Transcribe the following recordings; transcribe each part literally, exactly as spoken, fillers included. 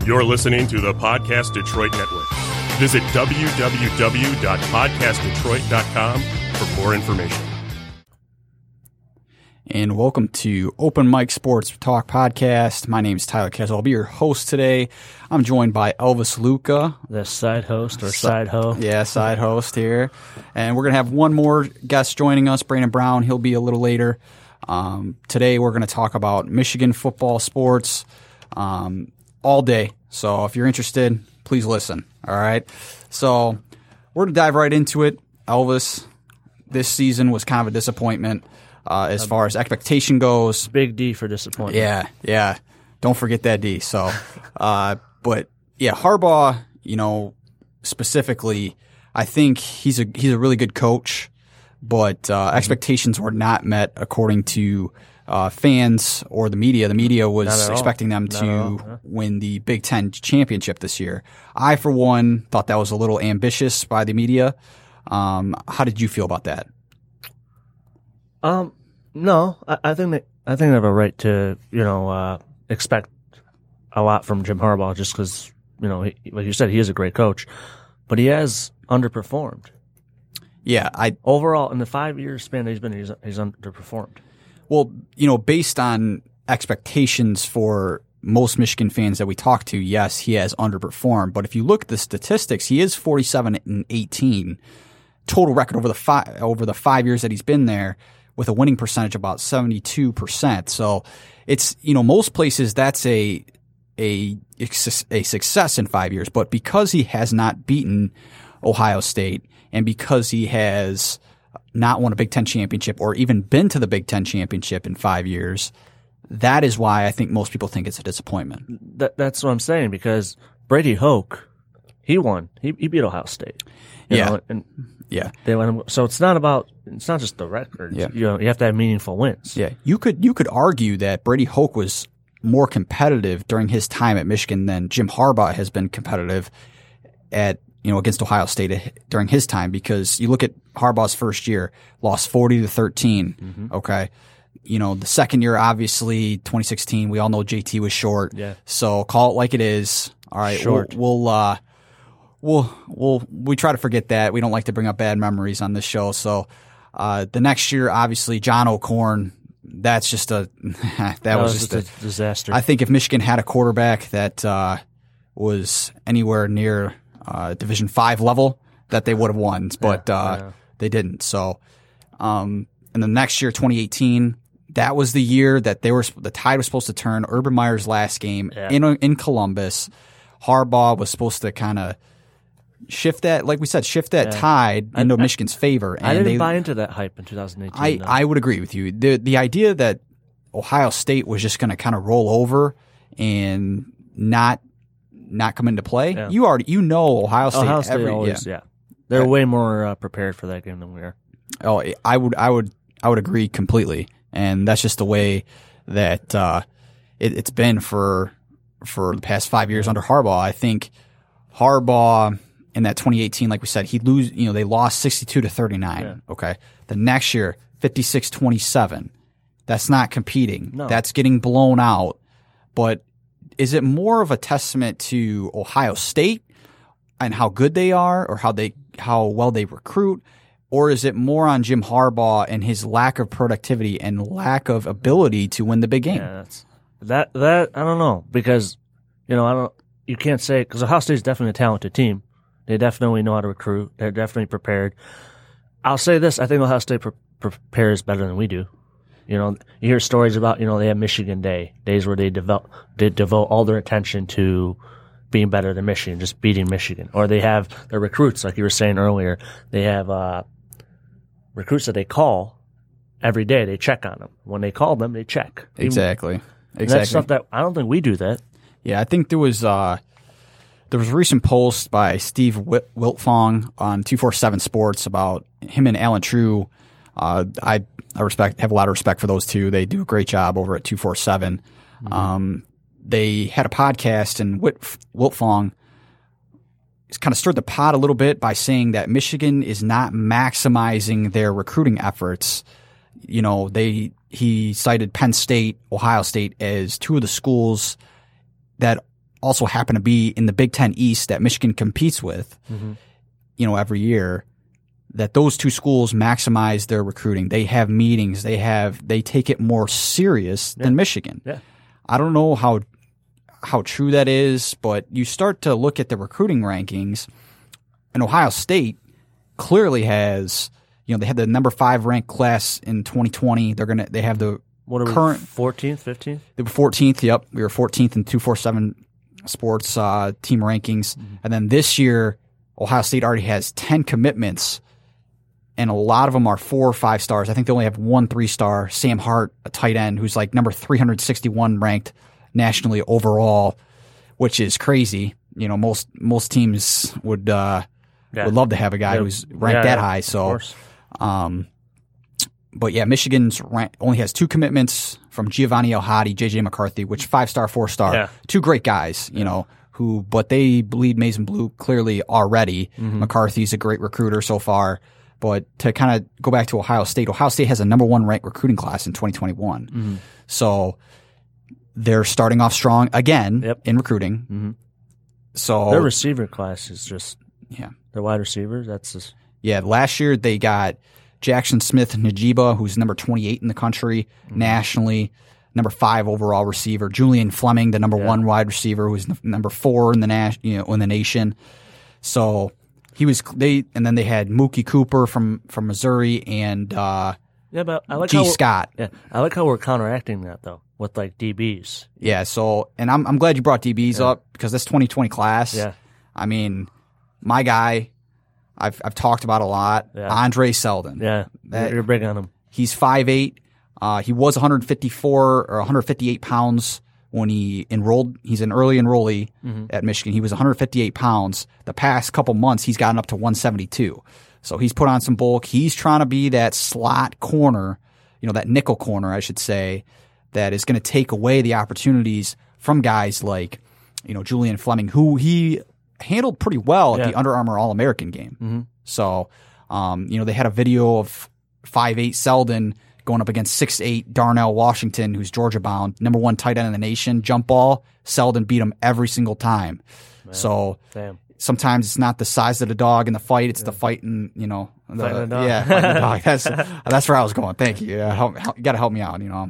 You're listening to the Podcast Detroit Network. Visit w w w dot podcast detroit dot com for more information. And welcome to Open Mic Sports Talk Podcast. My name is Tyler Kessel. I'll be your host today. I'm joined by Elvis Luca. The side host or side ho. Yeah, side host here. And we're going to have one more guest joining us, Brandon Brown. He'll be a little later. Um, today we're going to talk about Michigan football sports um, all day. So if you're interested, please listen. All right. So we're going to dive right into it. Elvis, this season was kind of a disappointment. Uh, as far as expectation goes. Big D for disappointment. Yeah, yeah. Don't forget that D. So, uh, but yeah, Harbaugh, you know, specifically, I think he's a he's a really good coach, but uh, mm-hmm. expectations were not met according to uh, fans or the media. The media was expecting them Not to huh? win the Big Ten championship this year. I, for one, thought that was a little ambitious by the media. Um, how did you feel about that? Um, no, I, I think that I think they have a right to, you know, uh, expect a lot from Jim Harbaugh just because, you know, he, like you said, he is a great coach, but he has underperformed. Yeah, I overall in the five years span that he's been, he's, he's underperformed. Well, you know, based on expectations for most Michigan fans that we talk to, yes, he has underperformed. But if you look at the statistics, he is forty-seven and eighteen total record over the five over the five years that he's been there, with a winning percentage of about seventy-two percent. So it's, you know, most places that's a, a, a success in five years. But because he has not beaten Ohio State and because he has not won a Big Ten championship or even been to the Big Ten championship in five years, that is why I think most people think it's a disappointment. That, that's what I'm saying, because Brady Hoke, he won. He, he beat Ohio State. You yeah. know, and yeah. They let him, so it's not about, it's not just the records. Yeah. You know, you have to have meaningful wins. Yeah. You could, you could argue that Brady Hoke was more competitive during his time at Michigan than Jim Harbaugh has been competitive at, you know, against Ohio State during his time, because you look at Harbaugh's first year, lost forty to thirteen. Mm-hmm. Okay. You know, the second year, obviously, twenty sixteen, we all know J T was short. Yeah. So call it like it is. All right. Short. We'll, we'll, uh, We'll, we'll, we try to forget that. We don't like to bring up bad memories on this show. So, uh, the next year, obviously, John O'Korn, that's just a, that, that was, was just a, a disaster. I think if Michigan had a quarterback that, uh, was anywhere near, uh, Division five level, that they would have won, but, yeah, uh, yeah. they didn't. So, um, and the next year, twenty eighteen, that was the year that they were, the tide was supposed to turn. Urban Meyer's last game yeah. in, in Columbus. Harbaugh was supposed to kind of shift that, like we said, shift that yeah. tide into I, I, Michigan's favor. And I didn't they, buy into that hype in two thousand eighteen. I, no. I would agree with you. The the idea that Ohio State was just going to kind of roll over and not not come into play. Yeah. You already you know Ohio State. Ohio State every, always, yeah. yeah. They're yeah. way more uh, prepared for that game than we are. Oh, I would I would I would agree completely, and that's just the way that uh, it, it's been for for the past five years under Harbaugh. I think Harbaugh. In that twenty eighteen, like we said, he lose. You know, they lost sixty-two to thirty-nine. Yeah. Okay, the next year, fifty-six twenty-seven. That's not competing. No. That's getting blown out. But is it more of a testament to Ohio State and how good they are, or how they how well they recruit, or is it more on Jim Harbaugh and his lack of productivity and lack of ability to win the big game? Yeah, that's, that that I don't know, because you know I don't. You can't say, because Ohio State is definitely a talented team. They definitely know how to recruit. They're definitely prepared. I'll say this. I think Ohio State pre- prepares better than we do. You know, you hear stories about, you know, they have Michigan Day, days where they develop, they devote all their attention to being better than Michigan, just beating Michigan. Or they have their recruits, like you were saying earlier. They have uh, recruits that they call every day. They check on them. When they call them, they check. Exactly. And exactly. that's stuff that I don't think we do that. Yeah, I think there was uh, there was a recent post by Steve Wiltfong on two forty-seven Sports about him and Alan True. Uh, I I respect have a lot of respect for those two. They do a great job over at two forty-seven. Mm-hmm. Um, they had a podcast, and Whit, Wiltfong kind of stirred the pot a little bit by saying that Michigan is not maximizing their recruiting efforts. You know, they he cited Penn State, Ohio State as two of the schools that also happen to be in the Big Ten East that Michigan competes with, mm-hmm. you know, every year, that those two schools maximize their recruiting. They have meetings. They have, they take it more serious yeah. than Michigan. Yeah. I don't know how, how true that is, but you start to look at the recruiting rankings, and Ohio State clearly has, you know, they had the number five ranked class in twenty twenty. They're going to, they have the what are current we, fourteenth, fifteenth? They were fourteenth. Yep. We were fourteenth in two forty-seven sports, uh, team rankings. Mm-hmm. And then this year, Ohio State already has ten commitments, and a lot of them are four or five stars. I think they only have one three star, Sam Hart, a tight end, who's like number three hundred sixty-one ranked nationally overall, which is crazy. You know, most, most teams would, uh, yeah. would love to have a guy yeah. who's ranked yeah, that yeah, high. So, um, but yeah, Michigan's rank, only has two commitments from Giovanni El-Hadi, J J McCarthy, which five star, four star, yeah. two great guys, you yeah. know, who, but they bleed maize and blue clearly already. Mm-hmm. McCarthy's a great recruiter so far. But to kind of go back to Ohio State, Ohio State has a number one ranked recruiting class in twenty twenty-one. Mm-hmm. So they're starting off strong again yep. in recruiting. Mm-hmm. So their receiver class is just yeah, their wide receivers. That's just yeah. Last year they got Jackson Smith Najiba, who's number twenty-eight in the country mm-hmm. nationally, number five overall receiver. Julian Fleming, the number yeah. one wide receiver, who's n- number four in the na- you know in the nation. So he was they, and then they had Mookie Cooper from, from Missouri and uh, yeah, but I like G. how Scott. Yeah, I like how we're counteracting that though with like D Bs. Yeah, so and I'm I'm glad you brought D Bs yeah. up because this twenty twenty class. Yeah, I mean, my guy, I've I've talked about a lot. Yeah. Andre Seldon. Yeah, that, you're big on him. He's five eight. Uh, he was one fifty-four or one fifty-eight pounds when he enrolled. He's an early enrollee mm-hmm. at Michigan. He was one fifty-eight pounds. The past couple months, he's gotten up to one seventy-two. So he's put on some bulk. He's trying to be that slot corner, you know, that nickel corner, I should say, that is going to take away the opportunities from guys like, you know, Julian Fleming, who he handled pretty well at yeah. the Under Armour All-American game. Mm-hmm. So, um, you know, they had a video of five eight Seldon going up against six eight Darnell Washington, who's Georgia-bound, number one tight end in the nation, jump ball. Seldon beat him every single time. Man, so damn. Sometimes it's not the size of the dog in the fight; it's yeah. the fight in, you know, the, fighting the dog. yeah, fighting the dog. That's that's where I was going. Thank you. Yeah, help, help, you got to help me out, you know.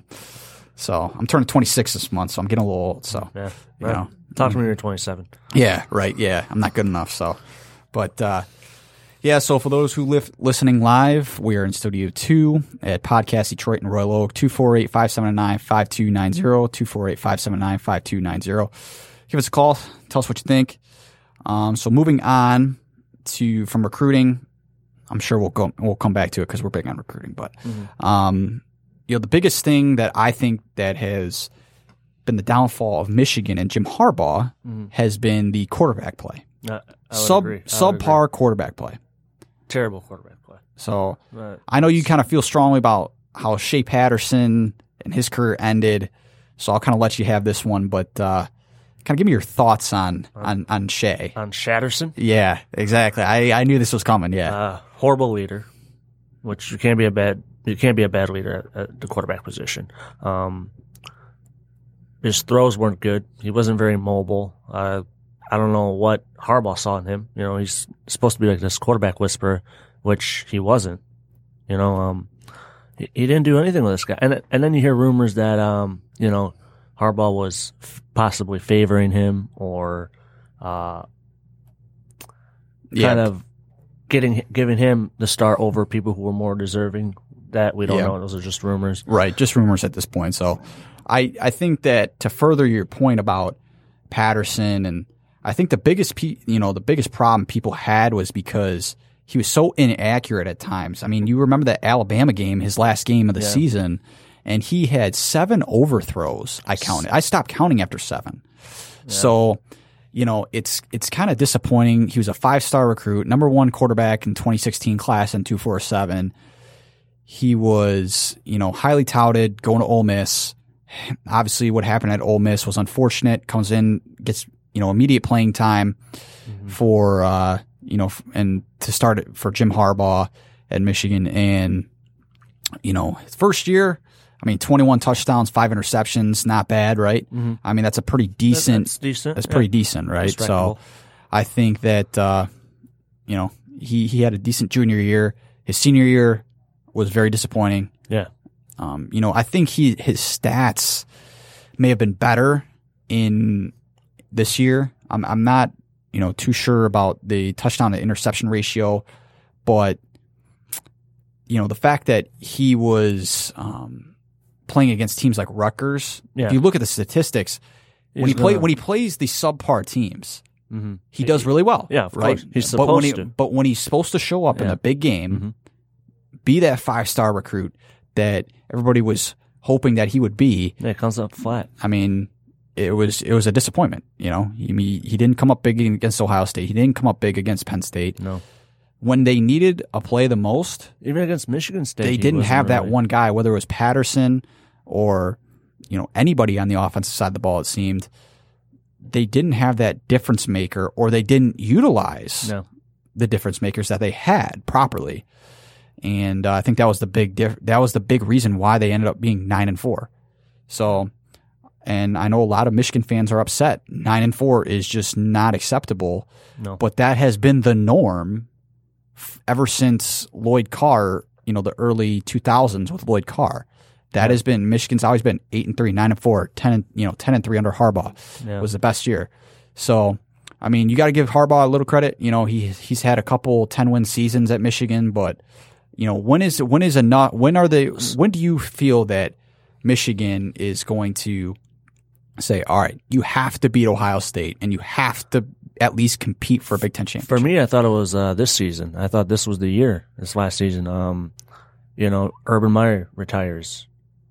So I'm turning twenty-six this month, so I'm getting a little old. So yeah, you right. know, talk to me when you're twenty-seven. Yeah, right. Yeah, I'm not good enough. So, but. uh Yeah, so for those who live listening live, we are in Studio two at Podcast Detroit in Royal Oak, two four eight, five seven nine, five two nine zero, two four eight, five seven nine, five two nine zero. Give us a call. Tell us what you think. Um, so moving on to from recruiting, I'm sure we'll go we'll come back to it because we're big on recruiting. But mm-hmm. um, you know, the biggest thing that I think that has been the downfall of Michigan and Jim Harbaugh mm-hmm. has been the quarterback play. Uh, Sub agree. subpar quarterback play. Terrible quarterback play. So right. I know you kind of feel strongly about how Shea Patterson and his career ended. So I'll kind of let you have this one, but uh, kind of give me your thoughts on on on Shea. On Shatterson? Yeah, exactly. I, I knew this was coming. Yeah, uh, horrible leader, which you can't be a bad you can't be a bad leader at, at the quarterback position. Um, his throws weren't good. He wasn't very mobile. Uh, I don't know what Harbaugh saw in him. You know, he's supposed to be like this quarterback whisperer, which he wasn't. You know, um, he, he didn't do anything with this guy. And and then you hear rumors that um, you know, Harbaugh was f- possibly favoring him or uh, yeah. kind of getting giving him the start over people who were more deserving. That we don't yeah. know. Those are just rumors. Right, just rumors at this point. So I I think that to further your point about Patterson, and I think the biggest pe- you know the biggest problem people had was because he was so inaccurate at times. I mean, you remember that Alabama game, his last game of the yeah. season, and he had seven overthrows. I counted. I stopped counting after seven. Yeah. So, you know, it's it's kind of disappointing. He was a five-star recruit, number one quarterback in twenty sixteen class in two forty-seven. He was, you know, highly touted going to Ole Miss. Obviously, what happened at Ole Miss was unfortunate. Comes in, gets, you know, immediate playing time mm-hmm. for, uh, you know, and to start it for Jim Harbaugh at Michigan. And, you know, his first year, I mean, twenty-one touchdowns, five interceptions, not bad, right? Mm-hmm. I mean, that's a pretty decent. That's decent. That's yeah. pretty decent, right? So, I think that uh, you know he he had a decent junior year. His senior year was very disappointing. Yeah. Um, you know, I think he his stats may have been better in this year. I'm I'm not you know too sure about the touchdown to interception ratio, but you know the fact that he was. Um, playing against teams like Rutgers, yeah. if you look at the statistics, He's when he play gonna, when he plays these subpar teams, mm-hmm. he does really well. Yeah, of right. course. He's supposed but when he, to. But when he's supposed to show up yeah. in a big game, mm-hmm. be that five star recruit that everybody was hoping that he would be, yeah, it comes up flat. I mean, it was it was a disappointment. You know, he he didn't come up big against Ohio State. He didn't come up big against Penn State. No. When they needed a play the most, even against Michigan State, they didn't have that really. one guy, whether it was Patterson or you know anybody on the offensive side of the ball. It seemed they didn't have that difference maker, or they didn't utilize no. the difference makers that they had properly. And uh, I think that was the big diff- that was the big reason why they ended up being nine and four. So, and I know a lot of Michigan fans are upset. Nine and four is just not acceptable. No. But that has been the norm f- ever since Lloyd Carr. You know, the early two thousands with Lloyd Carr. That has been Michigan's always been eight and three, nine and four, ten and you know ten and three under Harbaugh yeah. was the best year. So I mean, you got to give Harbaugh a little credit. You know, he he's had a couple ten win seasons at Michigan, but you know when is when is enough? When are they? When do you feel that Michigan is going to say, all right, you have to beat Ohio State and you have to at least compete for a Big Ten championship? For me, I thought it was uh, this season. I thought this was the year. This last season, um, you know, Urban Meyer retires.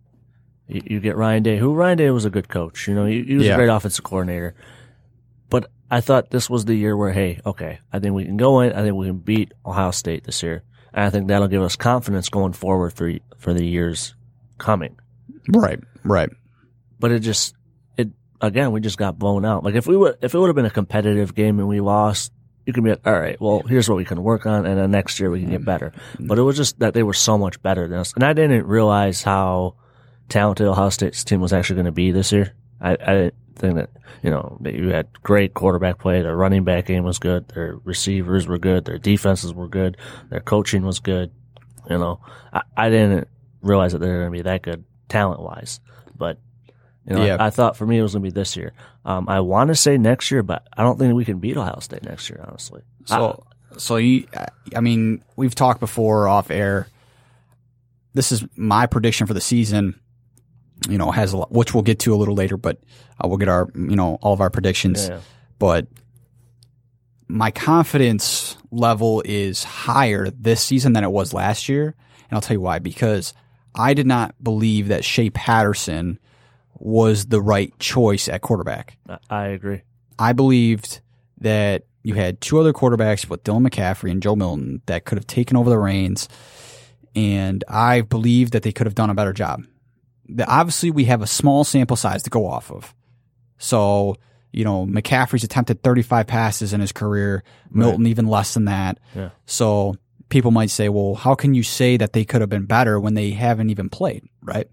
You, you get Ryan Day. Who Ryan Day was a good coach. You know, he, he was Yeah. a great offensive coordinator. But I thought this was the year where, hey, okay, I think we can go in. I think we can beat Ohio State this year. And I think that'll give us confidence going forward for for the years coming. Right, right. But it just, it again, we just got blown out. Like if we would, if it would have been a competitive game and we lost, you can be like, all right, well, here's what we can work on, and then next year we can get better. But it was just that they were so much better than us, and I didn't realize how talented Ohio State's team was actually going to be this year. I, I didn't think that, you know, that you had great quarterback play, their running back game was good, their receivers were good, their defenses were good, their coaching was good. You know, I, I didn't realize that they were going to be that good talent-wise. But, you know, Yeah. I, I thought for me it was going to be this year. Um, I want to say next year, but I don't think we can beat Ohio State next year, honestly. So, so you, I mean, we've talked before off air. This is my prediction for the season. You know, has a lot, which we'll get to a little later, but uh, we'll get our, you know, all of our predictions. Yeah. But my confidence level is higher this season than it was last year, and I'll tell you why. Because I did not believe that Shea Patterson was the right choice at quarterback. I, I agree. I believed that you had two other quarterbacks with Dylan McCaffrey and Joe Milton that could have taken over the reins, and I believed that they could have done a better job. The, obviously, we have a small sample size to go off of. So, you know, McCaffrey's attempted thirty-five passes in his career, Milton Right. even less than that. Yeah. So people might say, well, how can you say that they could have been better when they haven't even played, right?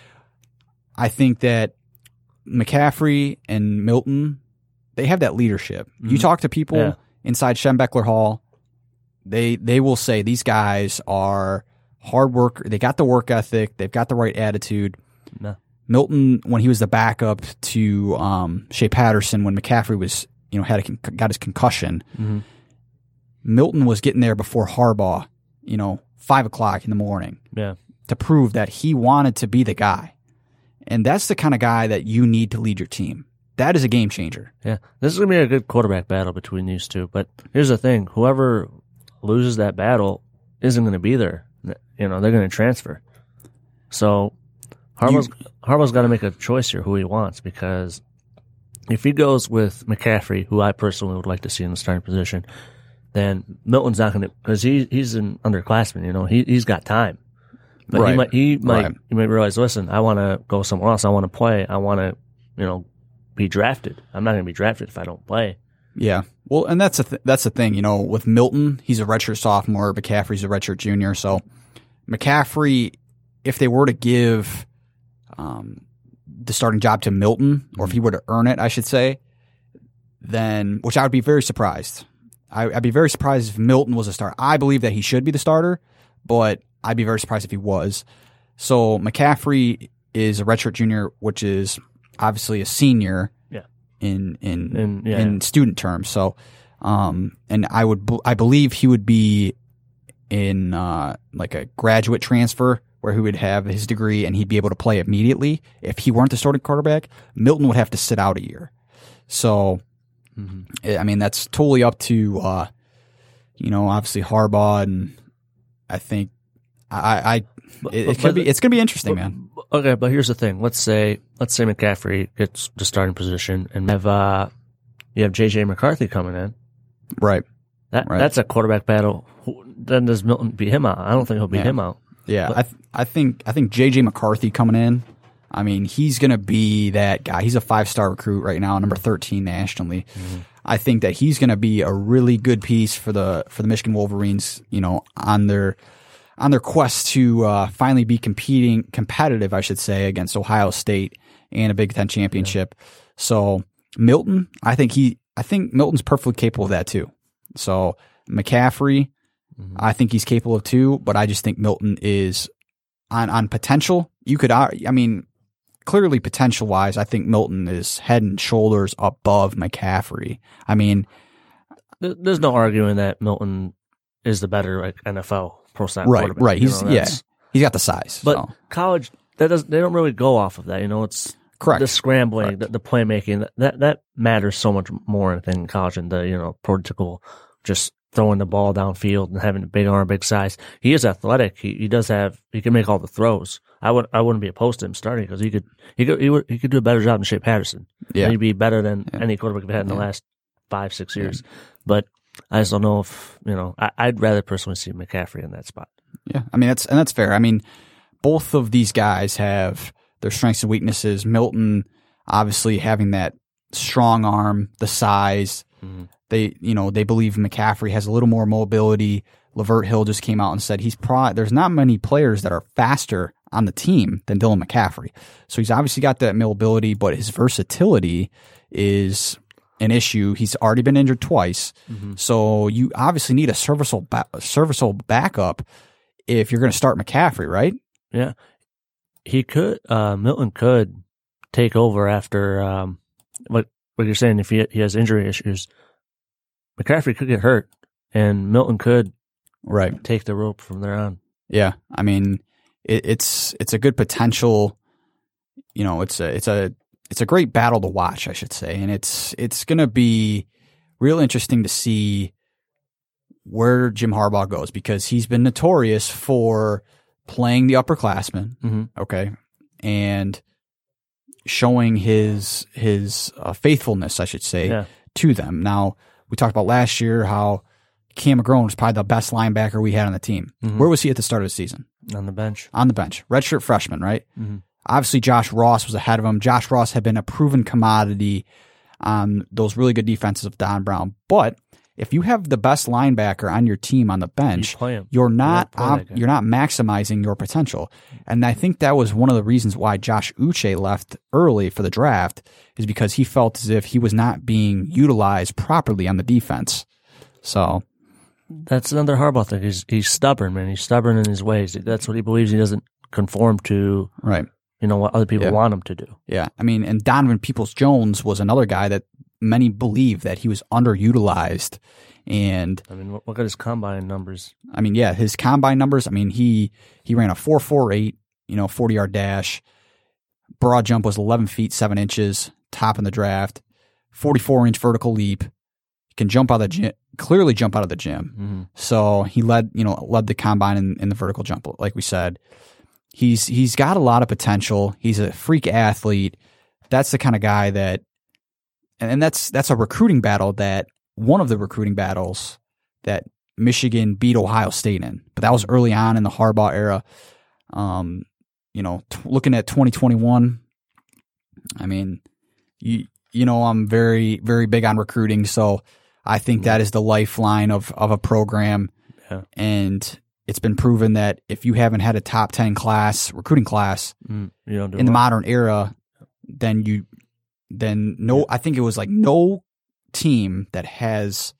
I think that McCaffrey and Milton, they have that leadership. Mm-hmm. You talk to people Yeah. inside Schembechler Hall, they they will say these guys are hard work. They got the work ethic. They've got the right attitude. No. Milton, when he was the backup to um, Shea Patterson, when McCaffrey was, you know, had a, got his concussion, Mm-hmm. Milton was getting there before Harbaugh, you know, five o'clock in the morning Yeah. to prove that he wanted to be the guy. And that's the kind of guy that you need to lead your team. That is a game changer. Yeah. This is going to be a good quarterback battle between these two. But here's the thing. Whoever loses that battle isn't going to be there. You know, they're going to transfer. So Harbaugh's, You- Harbaugh's got to make a choice here who he wants, because if he goes with McCaffrey, who I personally would like to see in the starting position, then Milton's not going to, because he, he's an underclassman, you know, he, he's got time. But Right. he might, he might, Right. he might realize, listen, I want to go somewhere else. I want to play. I want to, you know, be drafted. I'm not going to be drafted if I don't play. Yeah. Well, and that's a th- that's the thing, you know, with Milton, he's a redshirt sophomore, McCaffrey's a redshirt junior. So McCaffrey, if they were to give um, the starting job to Milton, or if he were to earn it, I should say, then which I would be very surprised. I, I'd be very surprised if Milton was a starter. I believe that he should be the starter, but I'd be very surprised if he was. So McCaffrey is a redshirt junior, which is obviously a senior yeah. in in in, yeah, in yeah. student terms. So, um, and I would I believe he would be in uh, like a graduate transfer where he would have his degree and he'd be able to play immediately. If he weren't the starting quarterback, Milton would have to sit out a year. So, mm-hmm. I mean, that's totally up to, uh, you know, obviously Harbaugh, and I think I, I it, but, it but, could be, it's going to be interesting, but, man. Okay, but here's the thing. Let's say, let's say McCaffrey gets the starting position, and have uh, you have J J McCarthy coming in. Right. That right. That's a quarterback battle. Then does Milton beat him out? I don't think he'll beat yeah. him out. Yeah, but, I th- I think I think J J McCarthy coming in. I mean, he's going to be that guy. He's a five-star recruit right now, number thirteen nationally. Mm-hmm. I think that he's going to be a really good piece for the for the Michigan Wolverines. You know, on their on their quest to uh, finally be competing competitive, I should say, against Ohio State and a Big Ten championship. Yeah. So Milton, I think he, I think Milton's perfectly capable of that too. So McCaffrey, mm-hmm. I think he's capable of too, but I just think Milton is on on potential. You could, I mean, clearly potential wise, I think Milton is head and shoulders above McCaffrey. I mean, there's no arguing that Milton is the better like N F L pro snap right, quarterback. right. He's know, yeah, he's got the size. But so. college, that does they don't really go off of that. You know, it's correct. The scrambling, correct. The, the playmaking that that matters so much more than college and the you know protocol just throwing the ball downfield and having a big arm, big size. He is athletic. He he does have he can make all the throws. I would I wouldn't be opposed to him starting because he could he could he, would, he could do a better job than Shea Patterson. Yeah, he'd be better than yeah. any quarterback we've had in the yeah. last five six years. Yeah. But I just don't know if you know. I, I'd rather personally see McCaffrey in that spot. Yeah, I mean that's and that's fair. I mean, both of these guys have their strengths and weaknesses. Milton, obviously, having that strong arm, the size. Mm-hmm. They, you know, they believe McCaffrey has a little more mobility. Lavert Hill just came out and said he's pro- there's not many players that are faster on the team than Dylan McCaffrey. So he's obviously got that mobility, but his versatility is an issue. He's already been injured twice. Mm-hmm. So you obviously need a serviceable, ba- serviceable backup if you're going to start McCaffrey, right? Yeah. He could, uh, Milton could take over after, um, what, what you're saying, if he, he has injury issues. McCaffrey could get hurt, and Milton could right take the rope from there on. Yeah, I mean, it, it's it's a good potential. You know, it's a it's a it's a great battle to watch, I should say, and it's it's going to be real interesting to see where Jim Harbaugh goes because he's been notorious for playing the upperclassmen, mm-hmm. okay, and showing his his uh, faithfulness, I should say, yeah. to them. Now. We talked about last year how Cam McGrone was probably the best linebacker we had on the team. Mm-hmm. Where was he at the start of the season? On the bench. On the bench. Redshirt freshman, right? Mm-hmm. Obviously, Josh Ross was ahead of him. Josh Ross had been a proven commodity on those really good defenses of Don Brown. But if you have the best linebacker on your team on the bench, you you're not you're not, you're not maximizing your potential. And I think that was one of the reasons why Josh Uche left early for the draft is because he felt as if he was not being utilized properly on the defense. So that's another Harbaugh thing. He's he's stubborn, man. He's stubborn in his ways. That's what he believes. He doesn't conform to right. You know what other people yeah. want him to do. Yeah, I mean, and Donovan Peoples-Jones was another guy that many believe that he was underutilized. And I mean, look at his combine numbers. I mean, yeah, his combine numbers. I mean, he he ran a four four eight, you know, forty yard dash. Broad jump was eleven feet seven inches, top in the draft. forty-four inch vertical leap. He can jump out of the gym, clearly jump out of the gym. Mm-hmm. So he led, you know, led the combine in, in the vertical jump, like we said. He's he's got a lot of potential. He's a freak athlete. That's the kind of guy that, and, and that's that's a recruiting battle that. One of the recruiting battles that Michigan beat Ohio State in, but that was early on in the Harbaugh era. Um, you know, t- looking at twenty twenty-one, I mean, you you know, I'm very very big on recruiting, so I think that is the lifeline of of a program. Yeah. And it's been proven that if you haven't had a top ten class, recruiting class Mm, you don't do in the well. modern era, then you, then no, I think it was like no team that has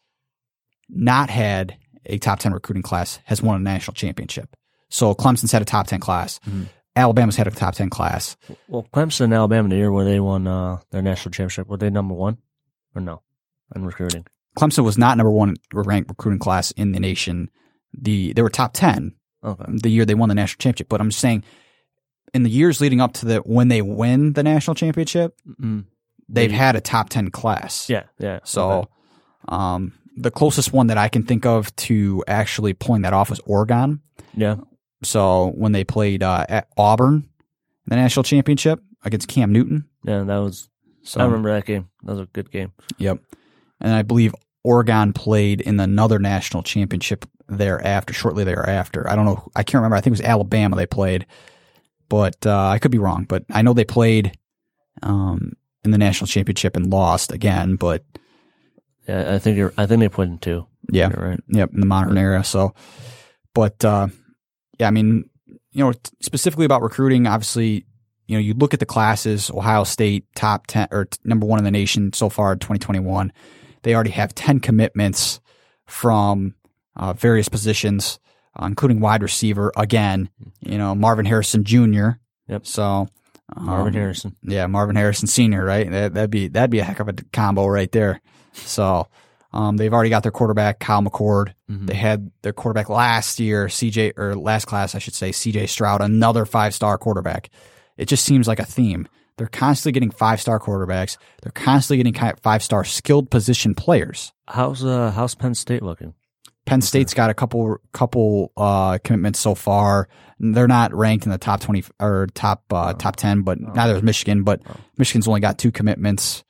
not had a top ten recruiting class has won a national championship. So Clemson's had a top ten class. Mhm. Alabama's had a top ten class. Well, Clemson and Alabama, the year where they won uh, their national championship, were they number one or no in recruiting? Clemson was not number one ranked recruiting class in the nation. The they were top ten Okay. the year they won the national championship. But I'm just saying, in the years leading up to the when they win the national championship, Mm. they've Maybe. had a top ten class. Yeah, yeah. So, okay. um, the closest one that I can think of to actually pulling that off was Oregon. yeah, So when they played uh, at Auburn in the national championship against Cam Newton. yeah, that was. So, I remember that game. That was a good game. Yep. And I believe Oregon played in another national championship thereafter, shortly thereafter. I don't know. I can't remember. I think it was Alabama they played, but uh, I could be wrong. But I know they played um, in the national championship and lost again. But Yeah, I think you're. I think they put in two. yeah, You're right. yep, in the modern era. So, but uh, yeah, I mean, you know, t- specifically about recruiting, obviously, you know, you look at the classes. Ohio State top ten or t- number one in the nation so far in twenty twenty-one. They already have ten commitments from uh, various positions, uh, including wide receiver. Again, you know, Marvin Harrison Junior Yep. So um, Marvin Harrison. yeah, Marvin Harrison Senior, right? That, that'd be that'd be a heck of a combo right there. So um, they've already got their quarterback, Kyle McCord. Mhm. They had their quarterback last year, C J or last class, I should say, C J Stroud, another five star quarterback. It just seems like a theme. They're constantly getting five star quarterbacks. They're constantly getting five star skilled position players. How's uh how's Penn State looking? Penn State's got a couple couple uh, commitments so far. They're not ranked in the top twenty or top uh, Oh. top ten, but Oh. neither is Michigan. But Oh. Michigan's only got two commitments.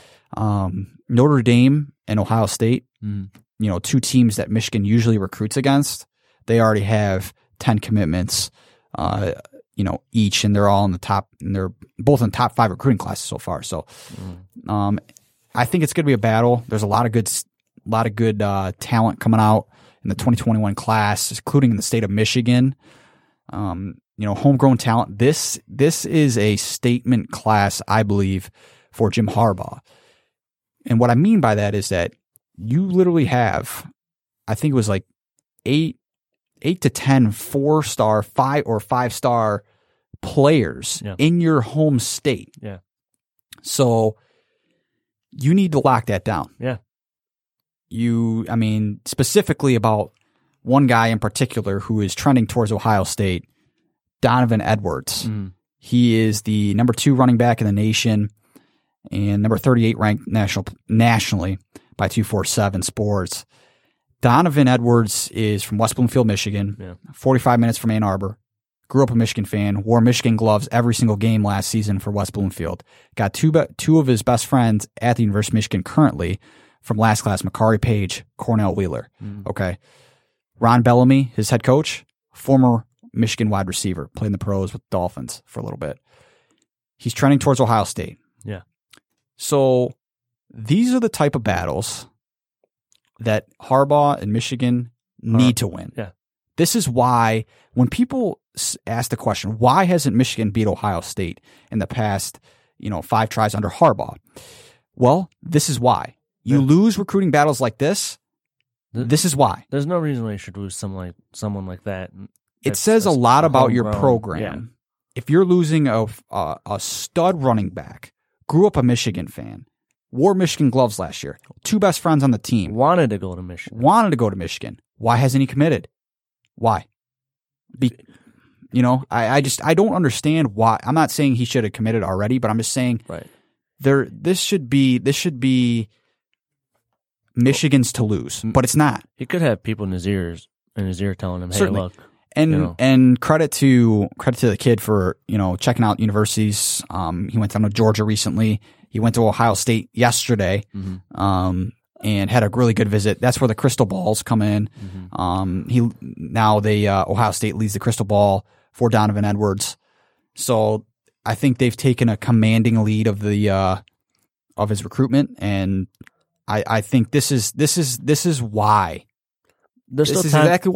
Um, Notre Dame and Ohio State, Mm. you know, two teams that Michigan usually recruits against. They already have ten commitments, uh, you know, each, and they're all in the top. And they're both in the top five recruiting classes so far. So, Mm. um, I think it's going to be a battle. There's a lot of good, a lot of good uh, talent coming out in the twenty twenty-one class, including in the state of Michigan. Um, you know, homegrown talent. This this is a statement class, I believe, for Jim Harbaugh. And what I mean by that is that you literally have, I think it was like eight, eight to ten four star, five or five star players Yeah. in your home state. Yeah. So you need to lock that down. Yeah. You, I mean, specifically about one guy in particular who is trending towards Ohio State, Donovan Edwards. Mm. He is the number two running back in the nation and number thirty-eight ranked national nationally by two forty-seven Sports. Donovan Edwards is from West Bloomfield, Michigan, Yeah. forty-five minutes from Ann Arbor. Grew up a Michigan fan, wore Michigan gloves every single game last season for West Bloomfield. Got two be- two of his best friends at the University of Michigan currently from last class, Makari Page, Cornell Wheeler. Mm. Okay. Ron Bellamy, his head coach, former Michigan wide receiver, played in the pros with Dolphins for a little bit. He's trending towards Ohio State. Yeah. So these are the type of battles that Harbaugh and Michigan need to win. Yeah. This is why when people s- ask the question, why hasn't Michigan beat Ohio State in the past, you know, five tries under Harbaugh? Well, this is why. You Yeah. lose recruiting battles like this. Th- This is why. There's no reason why you should lose someone like someone like that. It That's- says a that's lot about your homegrown. program. Yeah. If you're losing a, a a stud running back, grew up a Michigan fan, wore Michigan gloves last year, two best friends on the team, Wanted to go to Michigan. wanted to go to Michigan. Why hasn't he committed? Why? Be, you know, I, I just I don't understand why. I'm not saying he should have committed already, but I'm just saying Right. there this should be this should be Michigan's to lose, but it's not. He could have people in his ears in his ear telling him, "Hey, Certainly. look." And You know. and credit to credit to the kid for, you know, checking out universities. Um, he went down to Georgia recently. He went to Ohio State yesterday. Mhm. Um, and had a really good visit. That's where the crystal balls come in. Mhm. Um, he now they uh, Ohio State leads the crystal ball for Donovan Edwards. So I think they've taken a commanding lead of the uh, of his recruitment, and I, I think this is this is this is why There's this still is time. exactly why.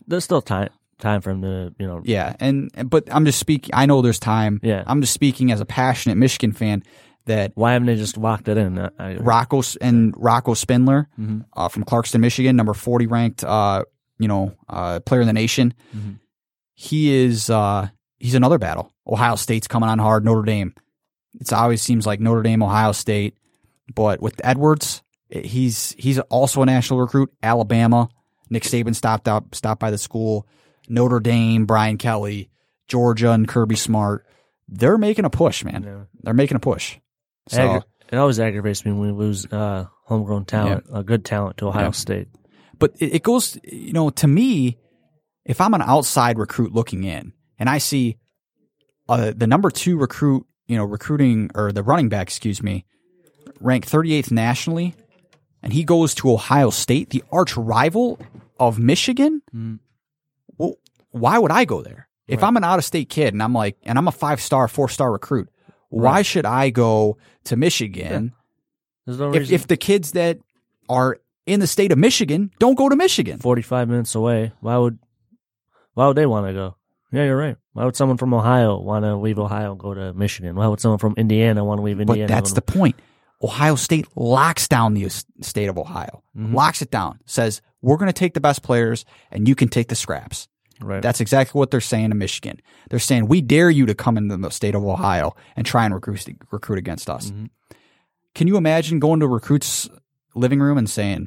there's still time time for him to, you know. Yeah, and but I'm just speaking. I know there's time. Yeah. I'm just speaking as a passionate Michigan fan that Why haven't they just locked it in? I, I, Rocco and Rocco Spindler Mhm. uh, from Clarkston, Michigan, number forty ranked, uh, you know, uh, player in the nation. Mhm. He is uh, he's another battle. Ohio State's coming on hard. Notre Dame. It always seems like Notre Dame, Ohio State, but with Edwards, he's he's also a national recruit. Alabama, Nick Saban stopped up stopped by the school. Notre Dame, Brian Kelly, Georgia, and Kirby Smart. They're making a push, man. Yeah. They're making a push. So. Aggra- it always aggravates me when we lose uh, homegrown talent, Yeah. uh, good talent to Ohio Yeah. State. But it, it goes, you know, to me, if I'm an outside recruit looking in and I see uh, the number two recruit, you know, recruiting or the running back, excuse me, ranked thirty-eighth nationally, and he goes to Ohio State, the arch rival of Michigan, Mm. well, why would I go there? If Right. I'm an out of state kid and I'm like, and I'm a five star, four star recruit, why Right. should I go to Michigan There's no if, reason. if the kids that are in the state of Michigan don't go to Michigan? forty-five minutes away, why would why would they want to go? Yeah, you're right. Why would someone from Ohio want to leave Ohio and go to Michigan? Why would someone from Indiana want to leave Indiana? But that's and the go point. Ohio State locks down the s- state of Ohio, Mhm. locks it down, says, we're going to take the best players and you can take the scraps. to, right? That's exactly what they're saying to Michigan. They're saying, we dare you to come into the state of Ohio and try and recruit, recruit against us. Mhm. Can you imagine going to a recruit's living room and saying,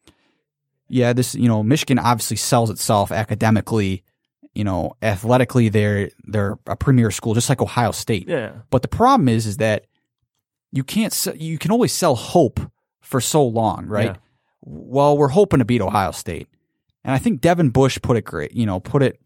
yeah, this, you know, Michigan obviously sells itself academically, you know, athletically, they're, they're a premier school, just like Ohio State. yeah, But the problem is, is that you can't, se- you can only sell hope for so long, right? Yeah. Well, we're hoping to beat Ohio State. And I think Devin Bush put it great, you know, put it,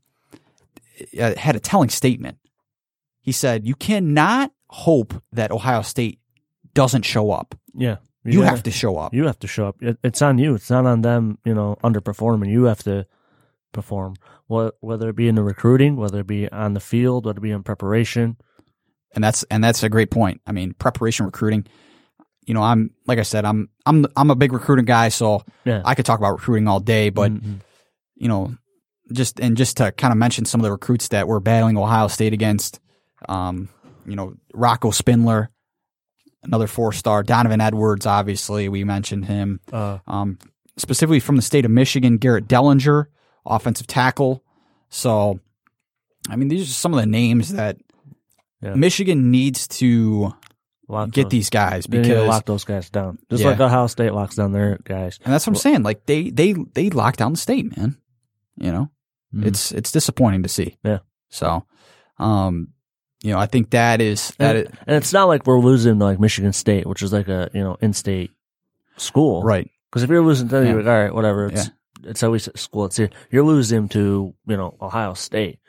uh, had a telling statement. He said, you cannot hope that Ohio State doesn't show up. yeah. You Yeah. have to show up. You have to show up. It, it's on you. It's not on them. You know, underperforming. You have to perform. What whether it be in the recruiting, whether it be on the field, whether it be in preparation. And that's, and that's a great point. I mean, preparation, recruiting, you know, I'm, like I said, I'm, I'm, I'm a big recruiting guy, so Yeah. I could talk about recruiting all day, but Mhm. you know, just and just to kind of mention some of the recruits that we're battling Ohio State against, um, you know, Rocco Spindler, another four star, Donovan Edwards, obviously we mentioned him, uh, um, specifically from the state of Michigan, Garrett Dellinger, offensive tackle. So, I mean, these are some of the names that Yeah. Michigan needs to lock get those, these guys they need to because, lock those guys down, just Yeah. like Ohio State locks down their guys. and that's what I'm saying. Like they they they lock down the state, man. You know. Mhm. It's it's disappointing to see. Yeah. So, um, you know, I think that is that and, is and it's not like we're losing to like Michigan State, which is like a you know in-state school, right. Because if you're losing, to Yeah. you're like, all right, whatever. It's it's always school. It's here. You're losing to you know Ohio State,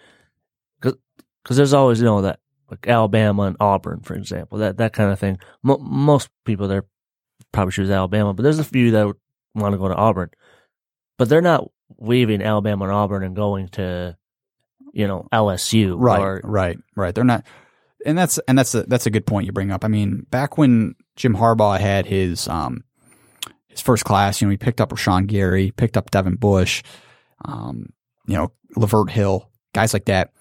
because there's always you know that like Alabama and Auburn, for example, that that kind of thing. Mo- most people there probably choose Alabama, but there's a few that want to go to Auburn, but they're not leaving Alabama and Auburn and going to you know L S U, Right, Or, right, right. They're not, and that's and that's a that's a good point you bring up. I mean, back when Jim Harbaugh had his um his first class, you know, he picked up Rashawn Gary, picked up Devin Bush, um, you know, Lavert Hill, guys like that.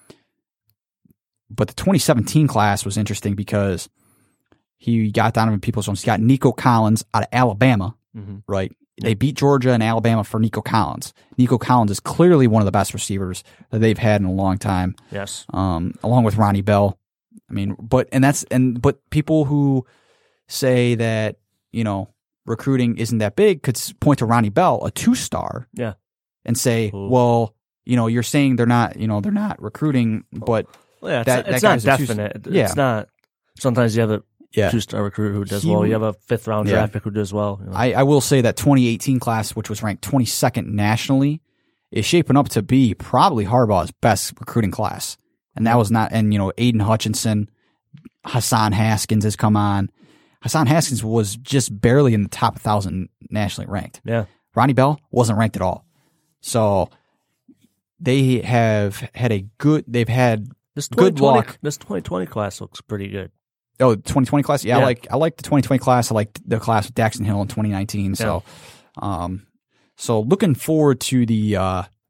But the twenty seventeen class was interesting because he got Donovan Peoples-Jones. He got Nico Collins out of Alabama, Mhm. right? They beat Georgia and Alabama for Nico Collins. Nico Collins is clearly one of the best receivers that they've had in a long time, Yes, um, along with Ronnie Bell. I mean, but and that's and but people who say that you know recruiting isn't that big could s- point to Ronnie Bell, a two star, yeah, and say, Ooh. well, you know, you're saying they're not, you know, they're not recruiting, but well, yeah. It's, That- it's that not guy's a two- definite. yeah. It's not. Sometimes you have a yeah, two-star recruit who does He well. would- You have a fifth-round Yeah. draft pick who does well. You know. I, I will say that twenty eighteen class, which was ranked twenty-second nationally, is shaping up to be probably Harbaugh's best recruiting class. And that was not, and you know, Aiden Hutchinson, Hassan Haskins has come on. Hassan Haskins was just barely in the top one thousand nationally ranked. yeah, Ronnie Bell wasn't ranked at all. So they have had a good, they've had, this Good 2020 luck. This twenty twenty class looks pretty good. oh, twenty twenty class. Yeah, I Yeah. like, I like the twenty twenty class. I like the class with Daxton Hill in twenty nineteen. So, um, so looking forward to the, uh,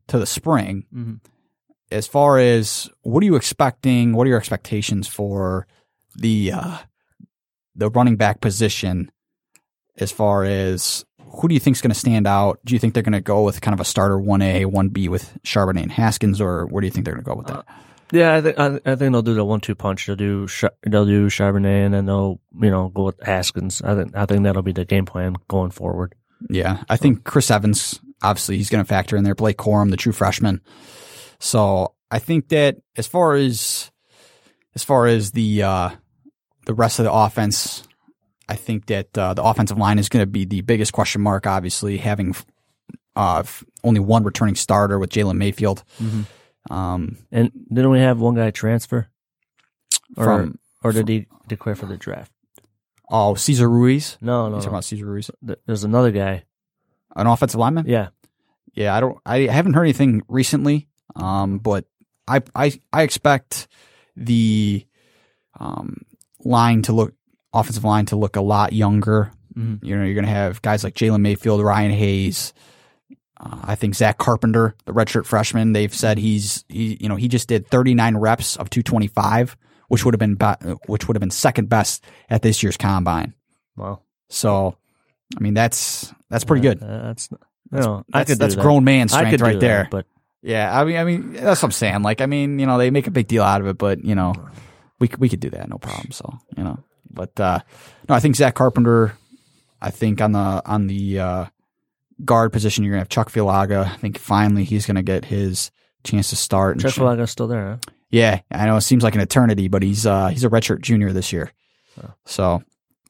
to the spring. Mm-hmm. As far as what are you expecting? What are your expectations for the uh, the running back position? As far as who do you think is going to stand out? Do you think they're going to go with kind of a starter one A, one B with Charbonnet and Haskins, or where do you think they're going to go with that? Uh, yeah, I think I, I think they'll do the one two punch. They'll do they'll do Charbonnet, and then they'll you know go with Haskins. I think I think that'll be the game plan going forward. Yeah, I think Chris Evans, obviously, he's going to factor in there. Blake Corum, the true freshman. So I think that as far as as far as the uh, the rest of the offense, I think that uh, the offensive line is going to be the biggest question mark. Obviously, having uh, only one returning starter with Jalen Mayfield, mm-hmm. um, and didn't we have one guy transfer, or from or did he declare for the draft? Oh, Cesar Ruiz. No, no, You're no. talking about Cesar Ruiz, There's another guy, an offensive lineman. yeah. Yeah, I don't. I haven't heard anything recently, um, but I I I expect the um, line to look offensive line to look a lot younger. Mm-hmm. You know, you're going to have guys like Jalen Mayfield, Ryan Hayes. Uh, I think Zach Carpenter, the redshirt freshman. They've said he's he you know he just did thirty-nine reps of two twenty-five, which would have been be- which would have been second best at this year's combine. Wow. So, I mean that's that's pretty good. Uh, that's. You know, That's, I could that's do that. grown man I strength could right do there. that, but Yeah, I mean, I mean, that's what I'm saying. Like, I mean, you know, they make a big deal out of it, but you know, we we could do that, no problem. So, you know, but uh, no, I think Zach Carpenter. I think on the on the uh, guard position, you're gonna have Chuck Filaga. I think finally he's gonna get his chance to start. And Chuck Filaga's still there, huh? Yeah, I know it seems like an eternity, but he's uh, he's a redshirt junior this year. Oh. So,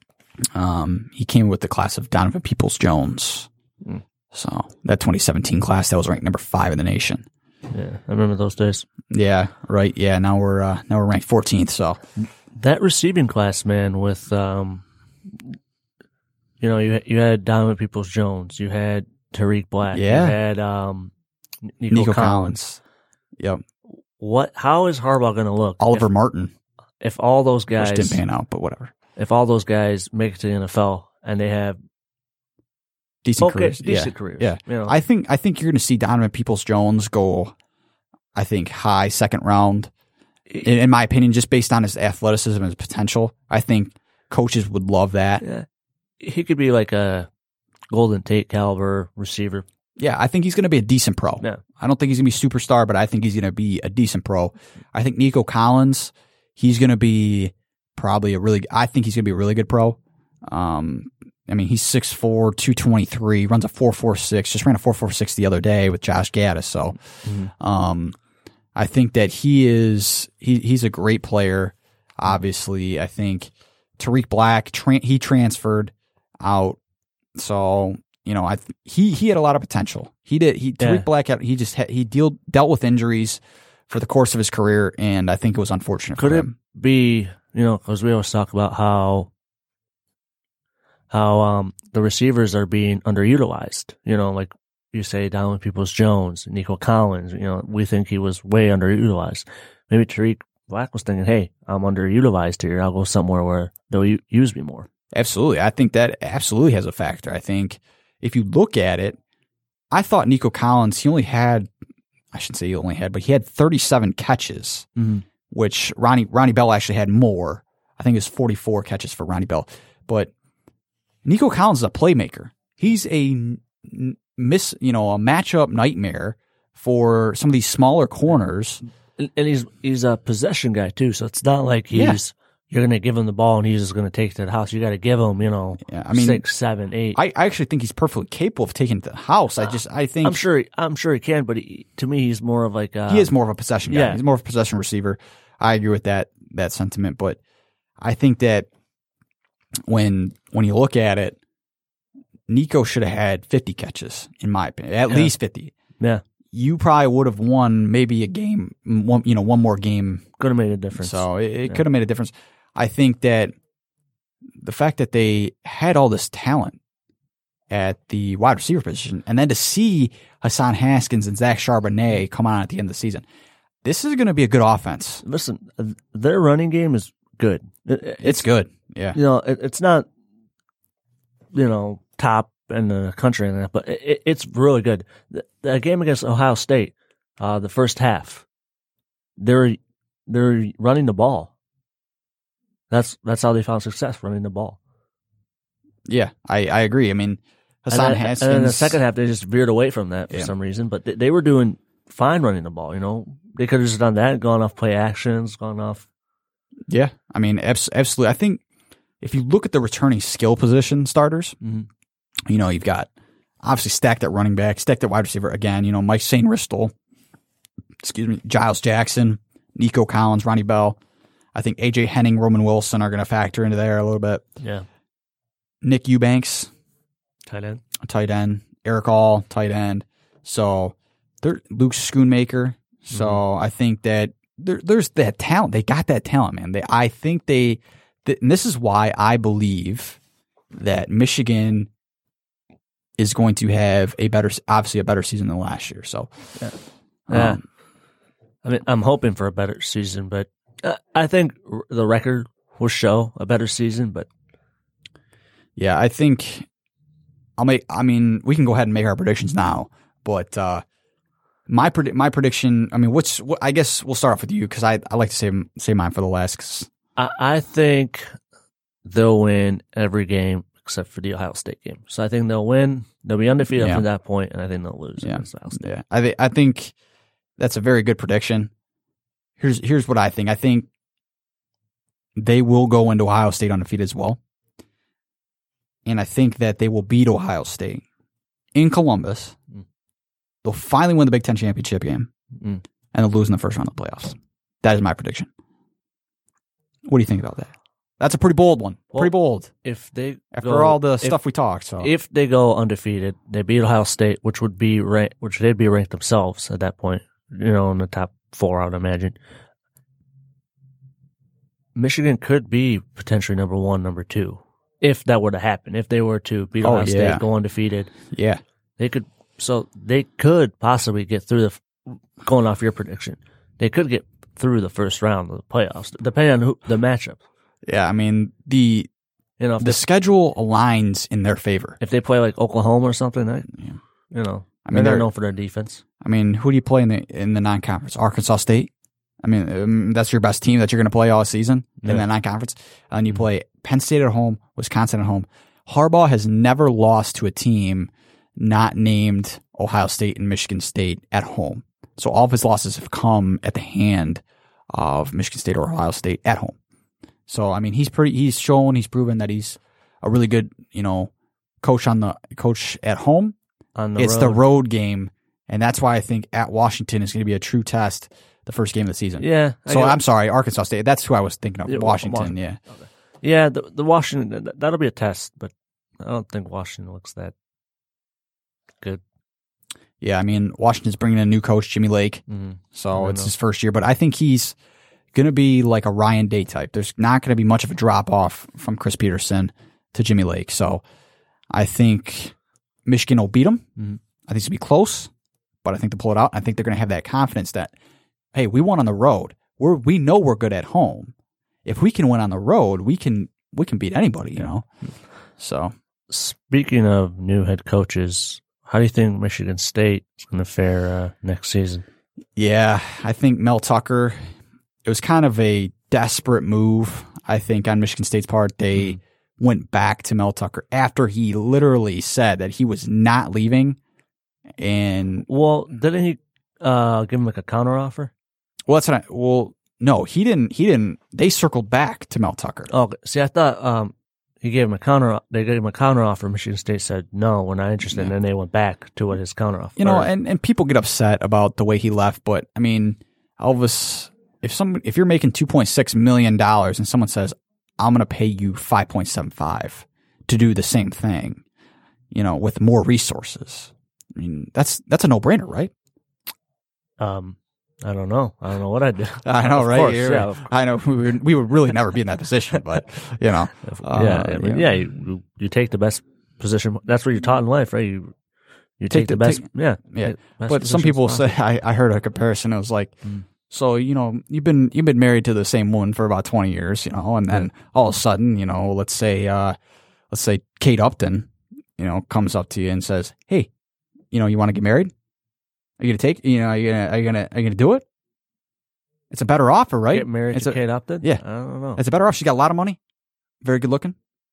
um, he came with the class of Donovan Peoples-Jones. Mm. So that twenty seventeen class that was ranked number five in the nation. Yeah, I remember those days. Yeah, right. Yeah, now we're uh, now we're ranked fourteenth. So that receiving class, man, with um, you know, you you had Donovan Peoples-Jones, you had Tariq Black, Yeah. you had um, Nico, Nico Collins. Collins. Yep. What? How is Harbaugh going to look? Oliver if, Martin, if all those which guys didn't pan out, but whatever. if all those guys make it to the N F L and they have Decent okay, careers. decent yeah. careers, Yeah. you know, I think I think you're going to see Donovan Peoples-Jones go. I think high second round. In, in my opinion, just based on his athleticism and his potential, I think coaches would love that. yeah, he could be like a Golden Tate caliber receiver. Yeah, I think he's going to be a decent pro. Yeah. I don't think he's going to be superstar, but I think he's going to be a decent pro. I think Nico Collins, he's going to be probably a really. I think he's going to be a really good pro. Um, I mean, he's six four, two twenty-three, runs a four four six, just ran a four four six the other day with Josh Gaddis. So, Mm-hmm. um, I think that he is, he, he's a great player. Obviously, I think Tariq Black, tra- he transferred out. So, you know, I, th- he, he had a lot of potential. He did, he, Tariq Yeah. Black, had, he just had, he deal, dealt with injuries for the course of his career. And I think it was unfortunate Could for it him. be, you know, because we always talk about how how um the receivers are being underutilized. You know, like you say, Donovan Peoples-Jones, Nico Collins. You know, we think he was way underutilized. Maybe Tariq Black was thinking, "Hey, I'm underutilized here. I'll go somewhere where they'll u- use me more." Absolutely. I think that absolutely has a factor. I think if you look at it, I thought Nico Collins, he only had, I shouldn't say he only had, but he had thirty-seven catches, Mm-hmm. which Ronnie Ronnie Bell actually had more. I think it was forty-four catches for Ronnie Bell. But Nico Collins is a playmaker. He's a n- miss, you know, a matchup nightmare for some of these smaller corners. And, and he's he's a possession guy too, so it's not like he's Yeah. you're going to give him the ball and he's just going to take it to the house. You got to give him, you know, Yeah, I mean, six, seven, eight. I, I actually think he's perfectly capable of taking it to the house. I just I think I'm sure. I'm sure he can, but he, to me, he's more of like a, he is more of a possession guy. yeah. He's more of a possession receiver. I agree with that that sentiment, but I think that when when you look at it, Nico should have had fifty catches, in my opinion, at Yeah. least fifty. Yeah, You probably would have won maybe a game, one you know, one more game. could have made a difference. So it, it Yeah. could have made a difference. I think that the fact that they had all this talent at the wide receiver position, and then to see Hassan Haskins and Zach Charbonnet come on at the end of the season, this is going to be a good offense. Listen, their running game is good. It- It's good. Yeah. You know, it, it's not, you know, top in the country and that, but it, it's really good. The, the game against Ohio State, uh, the first half, they're they're running the ball. That's that's how they found success, running the ball. Yeah, I, I agree. I mean, Hassan and then, Haskins. And in the second half, they just veered away from that for yeah. some reason, but they, they were doing fine running the ball. You know, they could have just done that, gone off play actions, gone off. Yeah, I mean, abs- absolutely. I think if you look at the returning skill position starters, mm-hmm. you know, you've got obviously stacked at running back, stacked at wide receiver again. You know, Mike Saint Ristol, excuse me, Giles Jackson, Nico Collins, Ronnie Bell. I think A J Henning, Roman Wilson are going to factor into there a little bit. Yeah. Nick Eubanks, tight end, tight end. Eric All, tight end. So they're Luke Schoonmaker. So mm-hmm. I think that there, there's that talent. They got that talent, man. They, I think they, th- and this is why I believe that Michigan is going to have a better, obviously a better season than last year. So, yeah. yeah. Um, I mean, I'm hoping for a better season, but uh, I think r- the record will show a better season. But yeah, I think I'll make. I mean, we can go ahead and make our predictions now, but uh, my predi- my prediction. I mean, what's? What, I guess we'll start off with you because I I like to say say mine for the last. 'Cause I, I think they'll win every game except for the Ohio State game. So I think they'll win. They'll be undefeated yeah. from that point, and I think they'll lose yeah. against Ohio State. Yeah, I th- I think that's a very good prediction. Here's here's what I think. I think they will go into Ohio State undefeated as well. And I think that they will beat Ohio State in Columbus. Mm. They'll finally win the Big Ten championship game, mm. and they'll lose in the first round of the playoffs. That is my prediction. What do you think about that? That's a pretty bold one. Well, pretty bold. If they after go, all the if, stuff we talked, so if they go undefeated, they beat Ohio State, which would be rank, which they'd be ranked themselves at that point. You know, in the top four, I would imagine. Michigan could be potentially number one, number two. If that were to happen, if they were to beat Ohio oh, State, yeah. go undefeated, yeah, they could. So they could possibly get through the. Going off your prediction, they could get through the first round of the playoffs, depending on who, the matchup. Yeah, I mean the you know if the they, schedule aligns in their favor. If they play like Oklahoma or something, right? Yeah. You know, I mean they're known for their defense. I mean, who do you play in the in the non-conference? Arkansas State. I mean, um, that's your best team that you're going to play all season yeah. in the non-conference. And you play Penn State at home, Wisconsin at home. Harbaugh has never lost to a team not named Ohio State and Michigan State at home. So all of his losses have come at the hand of Michigan State or Ohio State at home. So, I mean, he's pretty, he's shown, he's proven that he's a really good, you know, coach on the coach at home. On the it's road. the road game. And that's why I think at Washington is going to be a true test. The first game of the season. Yeah. So I'm sorry, Arkansas State. That's who I was thinking of. Yeah, Washington, Washington. yeah. Okay. Yeah, the, the Washington, that'll be a test, but I don't think Washington looks that good. Yeah, I mean, Washington's bringing in a new coach, Jimmy Lake. Mm-hmm. So it's know. his first year, but I think he's going to be like a Ryan Day type. There's not going to be much of a drop off from Chris Peterson to Jimmy Lake. So I think Michigan will beat them. Mm-hmm. I think it's going to be close, but I think they'll pull it out. I think they're going to have that confidence that, hey, we won on the road. We're we know we're good at home. If we can win on the road, we can we can beat anybody, you know. So speaking of new head coaches, how do you think Michigan State is going to fare uh, next season? Yeah, I think Mel Tucker. It was kind of a desperate move, I think, on Michigan State's part. They mm-hmm. went back to Mel Tucker after he literally said that he was not leaving. And well, didn't he uh, give him like a counteroffer? Well, that's what I, well, no, he didn't, he didn't, they circled back to Mel Tucker. Oh, see, I thought, um, he gave him a counter, they gave him a counteroffer. Michigan State said, no, we're not interested. Yeah. And then they went back to what his counteroffer. You know, and, and people get upset about the way he left, but I mean, Elvis, if some, if you're making two point six million dollars and someone says, I'm going to pay you five point seven five to do the same thing, you know, with more resources. I mean, that's, that's a no brainer, right? Um, I don't know. I don't know what I'd do. I know, of right? Course, yeah, I know we would, we would really never be in that position, but you know, uh, yeah, I mean, yeah, you, you take the best position. That's what you're taught in life, right? You you take, take the, the best, take, yeah, yeah. But some people say I, I heard a comparison. It was like, mm. so you know, you've been you've been married to the same woman for about twenty years, you know, and then yeah. all of a sudden, you know, let's say uh, let's say Kate Upton you know, comes up to you and says, "Hey, you know, you want to get married? Are you gonna take? You know, are you gonna are you gonna are you gonna do it? It's a better offer, right? Get married it's to a, Kate Upton? Yeah, I don't know. It's a better offer. She got a lot of money, very good looking.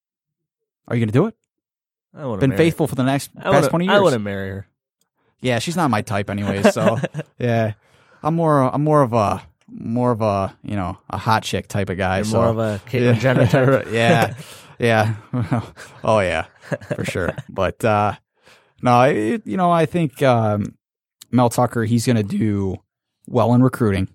Are you gonna do it? I wouldn't Been marry faithful for the next her. past twenty years. I wouldn't marry her. Yeah, she's not my type, anyways. So yeah, I'm more I'm more of a more of a you know a hot chick type of guy. You're so. more of a Caitlyn Jenner type. yeah, yeah. Oh yeah, for sure. But uh, no, it, you know, I think um, Mel Tucker, he's going to do well in recruiting.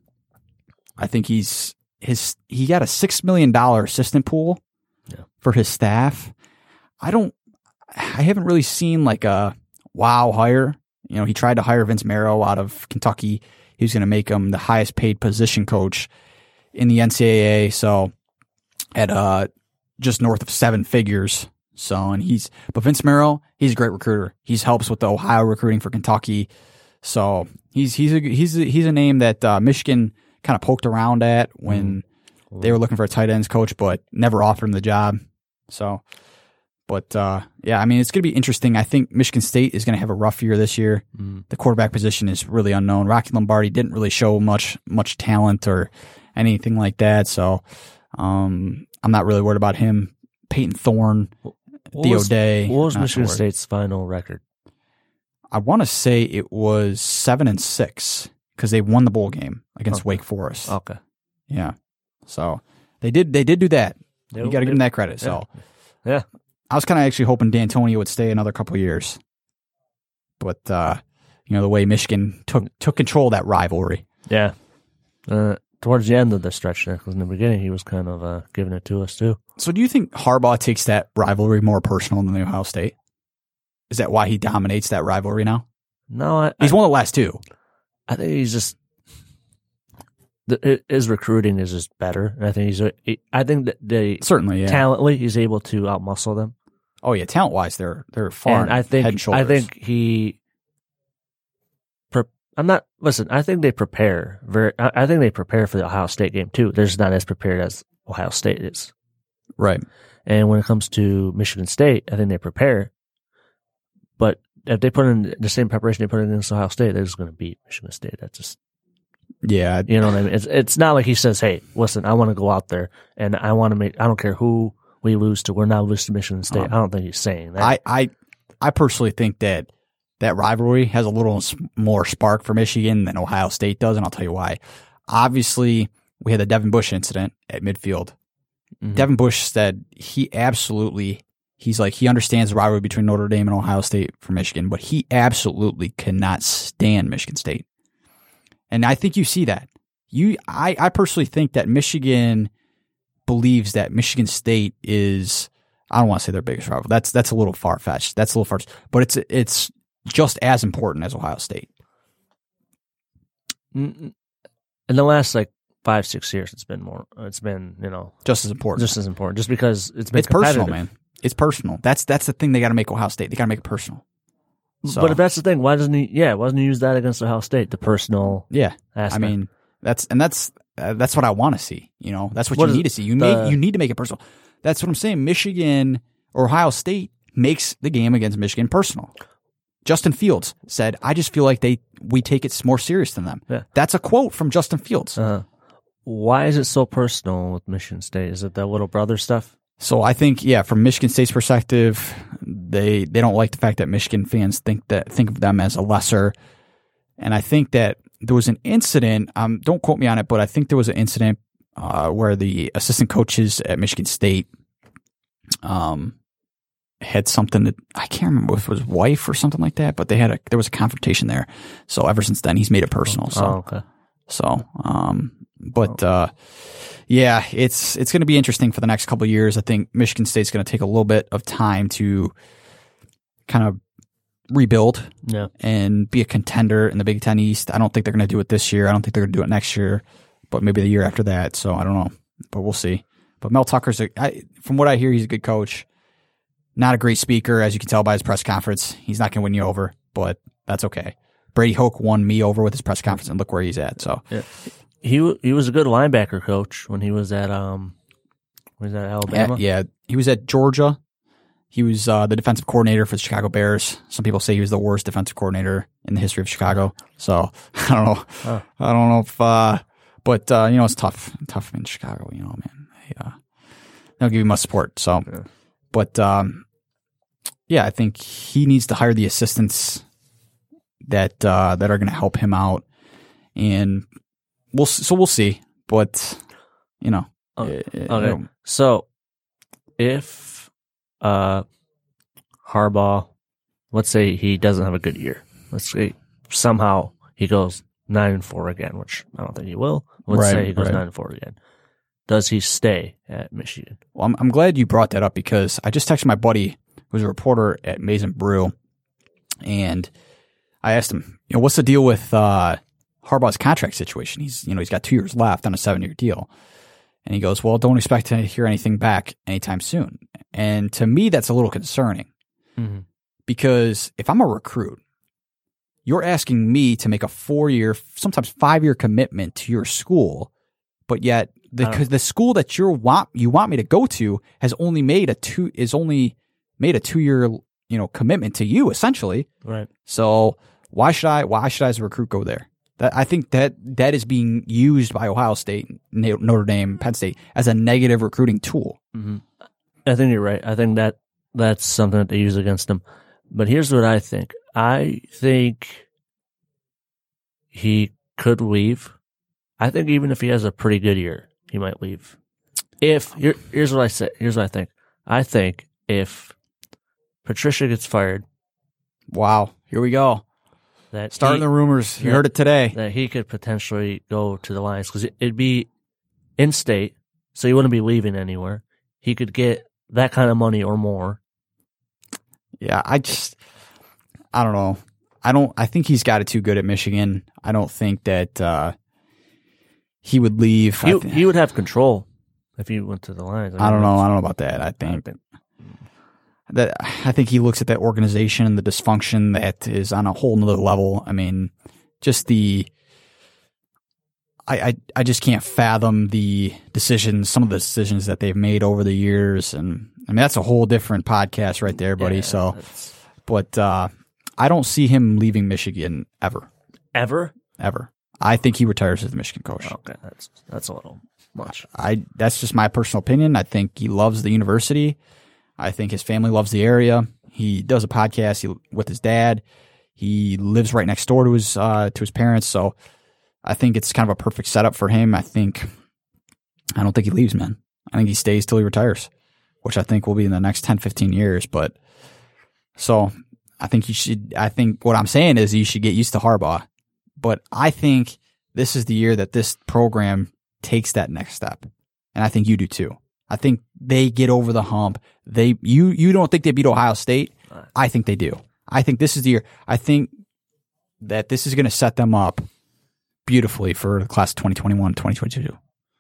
I think he's his he got a six million dollar assistant pool yeah. for his staff. I don't, I haven't really seen like a wow hire. You know, he tried to hire Vince Marrow out of Kentucky. He was going to make him the highest paid position coach in the N C double A. So at uh, just north of seven figures. So, and he's, but Vince Marrow, he's a great recruiter. He's helps with the Ohio recruiting for Kentucky. So he's, he's a, he's a, he's a name that uh, Michigan kind of poked around at when mm. they were looking for a tight ends coach, but never offered him the job. So, but uh, yeah, I mean, it's going to be interesting. I think Michigan State is going to have a rough year this year. Mm. The quarterback position is really unknown. Rocky Lombardi didn't really show much, much talent or anything like that. So um, I'm not really worried about him. Peyton Thorne, what Theo was, Day. What was Michigan State's final record? I want to say it was seven and six because they won the bowl game against okay. Wake Forest. Okay. Yeah. So they did. They did do that. They, you got to give them that credit. So yeah. yeah. I was kind of actually hoping D'Antonio would stay another couple of years, but uh, you know the way Michigan took took control of that rivalry. Yeah. Uh, towards the end of the stretch there, because in the beginning he was kind of uh, giving it to us too. So do you think Harbaugh takes that rivalry more personal than the Ohio State? Is that why he dominates that rivalry now? No, I, he's I, one of the last two. I think he's just the, his recruiting is just better, and I think he's. I think that they certainly yeah. talently he's able to outmuscle them. Oh yeah, talent wise, they're they're far. And I think head and shoulders. I think he. Pre- I'm not. Listen, I think they prepare very. I, I think they prepare for the Ohio State game too. They're just not as prepared as Ohio State is. Right. And when it comes to Michigan State, I think they prepare. But if they put in the same preparation they put in against Ohio State, they're just going to beat Michigan State. That's just. Yeah. You know what I mean? It's it's not like he says, "Hey, listen, I want to go out there and I want to make. I don't care who we lose to. We're not losing to Michigan State." Um, I don't think he's saying that. I, I, I personally think that that rivalry has a little more spark for Michigan than Ohio State does, and I'll tell you why. Obviously, we had the Devin Bush incident at midfield. Mm-hmm. Devin Bush said he absolutely, he's like, he understands the rivalry between Notre Dame and Ohio State for Michigan, but he absolutely cannot stand Michigan State. And I think you see that. You, I, I personally think that Michigan believes that Michigan State is, I don't want to say their biggest rival. That's that's a little far fetched. That's a little far, but it's it's just as important as Ohio State. In the last like five six years, it's been more. It's been you know just as important. Just as important. Just because it's been it's personal, man. It's personal. That's that's the thing they got to make Ohio State. They got to make it personal. So, but if that's the thing, why doesn't he? Yeah, why doesn't he use that against Ohio State? The personal. Yeah, aspect. I mean that's and that's uh, that's what I want to see. You know, that's what, what you is, need to see. You the, make you need to make it personal. That's what I'm saying. Michigan or Ohio State makes the game against Michigan personal. Justin Fields said, "I just feel like they we take it more serious than them." Yeah. That's a quote from Justin Fields. Uh-huh. Why is it so personal with Michigan State? Is it that little brother stuff? So I think, yeah, from Michigan State's perspective, they they don't like the fact that Michigan fans think that think of them as a lesser. And I think that there was an incident. Um, don't quote me on it, but I think there was an incident uh, where the assistant coaches at Michigan State, um, had something that I can't remember if it was his wife or something like that. But they had a there was a confrontation there. So ever since then, he's made it personal. So, oh, okay. So, um, but. Uh, Yeah, it's it's going to be interesting for the next couple of years. I think Michigan State's going to take a little bit of time to kind of rebuild yeah. and be a contender in the Big Ten East. I don't think they're going to do it this year. I don't think they're going to do it next year, but maybe the year after that. So I don't know, but we'll see. But Mel Tucker's, a, I, from what I hear, he's a good coach. Not a great speaker, as you can tell by his press conference. He's not going to win you over, but that's okay. Brady Hoke won me over with his press conference, and look where he's at. So. Yeah. He he was a good linebacker coach when he was at um, was that Alabama? Yeah, yeah, he was at Georgia, He was uh, the defensive coordinator for the Chicago Bears. Some people say he was the worst defensive coordinator in the history of Chicago. So I don't know. Huh. I don't know if, uh, but uh, you know, it's tough, tough in Chicago. You know, man, they, uh, they don't give you much support. So, yeah. but um, yeah, I think he needs to hire the assistants that uh, that are going to help him out, and we'll so we'll see. But you know, okay. It, it, okay. You know, so if Uh, Harbaugh, let's say he doesn't have a good year. Let's say somehow he goes nine and four again, which I don't think he will. Let's right, say he goes right. nine and four again. Does he stay at Michigan? Well, I'm, I'm glad you brought that up because I just texted my buddy who's a reporter at Maize and Brew, and I asked him, you know, what's the deal with uh, Harbaugh's contract situation? He's, you know, he's got two years left on a seven-year deal. And he goes, well, don't expect to hear anything back anytime soon. And to me, that's a little concerning mm-hmm. because if I'm a recruit, you're asking me to make a four-year, sometimes five-year commitment to your school, but yet the uh, the school that you want you want me to go to has only made a two is only made a two-year you know commitment to you essentially. Right. So why should I why should I as a recruit go there? That, I think that that is being used by Ohio State, Notre Dame, Penn State as a negative recruiting tool. Mm-hmm. I think you're right. I think that that's something that they use against them. But here's what I think. I think he could leave. I think even if he has a pretty good year, he might leave. If here, here's what I say. Here's what I think. I think if Patricia gets fired, wow, here we go. That Starting he, the rumors. You that, heard it today. That he could potentially go to the Lions because it, it'd be in state, so he wouldn't be leaving anywhere. He could get that kind of money or more. Yeah, I just, I don't know. I don't. I think he's got it too good at Michigan. I don't think that uh, he would leave. He, I th- he would have control if he went to the Lions. I, mean, I don't know. I don't know about that. I think. I think That I think he looks at that organization and the dysfunction that is on a whole nother level. I mean, just the I, I I just can't fathom the decisions, some of the decisions that they've made over the years, and I mean that's a whole different podcast right there, buddy. Yeah, so, but uh, I don't see him leaving Michigan ever, ever, ever. I think he retires as the Michigan coach. Okay, that's that's a little much. I that's just my personal opinion. I think he loves the university. I think his family loves the area. He does a podcast he, with his dad. He lives right next door to his uh, to his parents. So I think it's kind of a perfect setup for him. I think I don't think he leaves, man. I think he stays till he retires, which I think will be in the next ten, fifteen years. But so I think you should. I think what I'm saying is you should get used to Harbaugh. But I think this is the year that this program takes that next step, and I think you do too. I think they get over the hump. They you you don't think they beat Ohio State? I think they do. I think this is the year. I think that this is going to set them up beautifully for the class of twenty twenty-one, twenty twenty-two.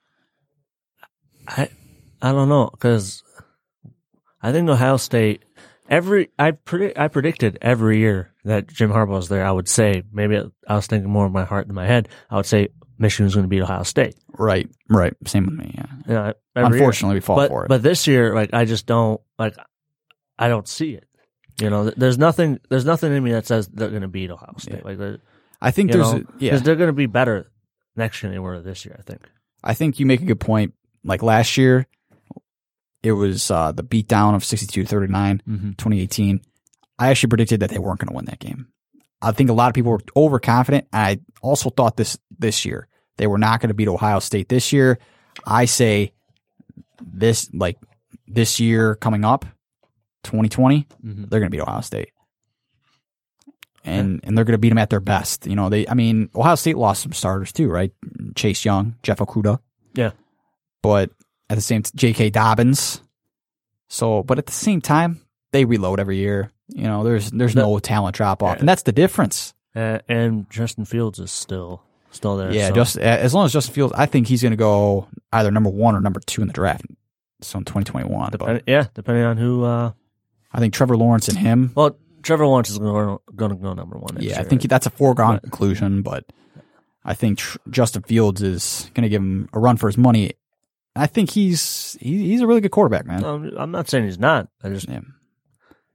I I don't know because I think Ohio State every I predict I predicted every year that Jim Harbaugh's there. I would say maybe I was thinking more of my heart than my head. I would say Michigan's going to beat Ohio State. Right, right. Same with me. Yeah. Yeah. Unfortunately, year. we fall but, for it. But this year, like I just don't like. I don't see it. You know, there's nothing. There's nothing in me that says they're going to beat Ohio State. Yeah. Like, I think there's know, a, yeah. Because they're going to be better next year than they were this year. I think. I think you make a good point. Like last year, it was uh, the beatdown of sixty-two thirty-nine, mm-hmm. twenty eighteen. I actually predicted that they weren't going to win that game. I think a lot of people were overconfident. And I also thought this this year. They were not going to beat Ohio State this year. I say this, like this year coming up, twenty twenty, mm-hmm. they're going to beat Ohio State, and yeah. and they're going to beat them at their best. You know, they. I mean, Ohio State lost some starters too, right? Chase Young, Jeff Okudah, yeah, but at the same, t- J K Dobbins. So, but at the same time, they reload every year. You know, there's there's no, no talent drop off, yeah. and that's the difference. Uh, and Justin Fields is still. Still there. Yeah, so. just as long as Justin Fields, I think he's going to go either number one or number two in the draft. So in twenty twenty-one. Depend- yeah, depending on who. Uh, I think Trevor Lawrence and him. Well, Trevor Lawrence is going to go number one. Next yeah, year, I think right? he, that's a foregone but, conclusion, but I think tr- Justin Fields is going to give him a run for his money. I think he's he, he's a really good quarterback, man. Um, I'm not saying he's not. I just yeah.